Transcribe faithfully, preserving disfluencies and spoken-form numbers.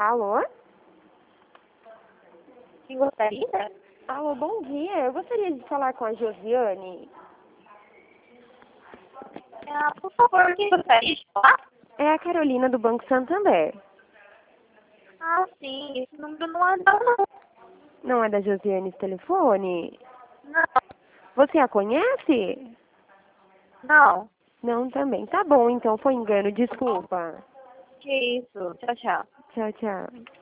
Alô? Quem gostaria? Alô, bom dia. Eu gostaria de falar com a Josiane. Ah, por favor, quem gostaria de falar? É a Carolina do Banco Santander. Ah, sim, esse número não é não. Não. Não é da Josiane esse telefone? Não. Você a conhece? Não. Não, também. Tá bom, então. Foi engano. Desculpa. Que isso? Tchau, tchau. Tchau, tchau.